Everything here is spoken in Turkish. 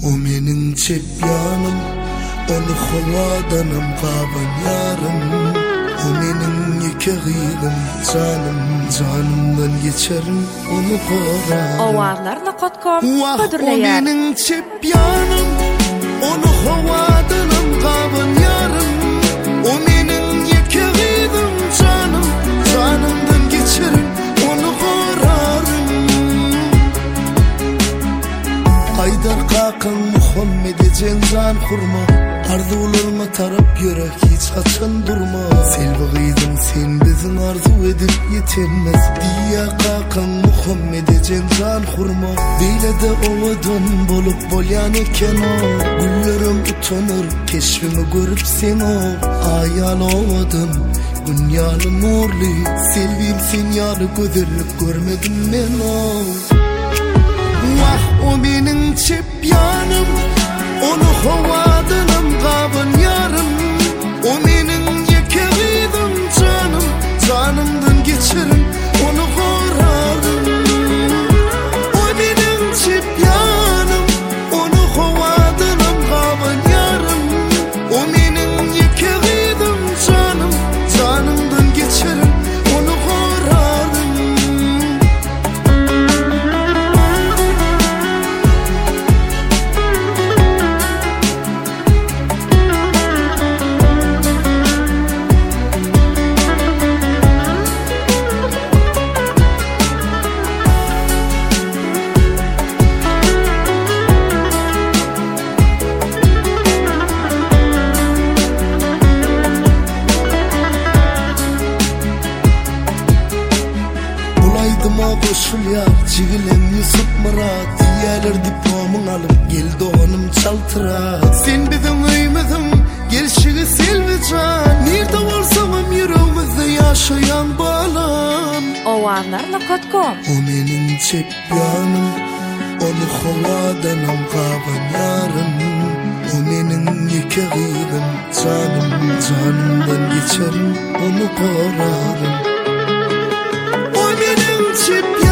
O menin çepyanım, onu havadanım kaban yarım. O menin yekağıydım, canımdan geçerim onu koran. Ovarlarla kotkom O ködürleyer. menin çepyanım, onu havadanım kaban yarım. O menin yekağıydım, canımdan geçerim onu korarım. Haydar Kakan Muhammed'e cencan kurma, arzularıma tarap yürek hiç açan durma. Selvagıydın sen bizim arzu edip yetenmez diye Kakan Muhammed'e cencan kurma. Beyle de ovadan bolup bolyan eken o, güllerim utanır keşfimi görüp sen o. Hayal ovadan dünyanın nurlu, sevim sen yarı göderlik görmedim men o. Vah o benim çepyanım, onu havadanım kaban yarım. O benim yekağıydım, canımdan geçerim onu korarım. O benim çepyanım, onu havadanım kaban yarım. O benim yekağıydım, canımdan geçerim onu korarım. Koşul ya çigilem Yusuf Murat, diğerler diplomunu alıp geldi onum çaltıra. Sen bizim üymüzüm gelişini selvican, nerede olsam yüreğimizde yaşayan balam. Ovarlarla kotkom. O menin çepyanım, onu havadanım kaban yarım. O menin yekağıydım, canımdan geçerim onu korarım. O benim çepyanım,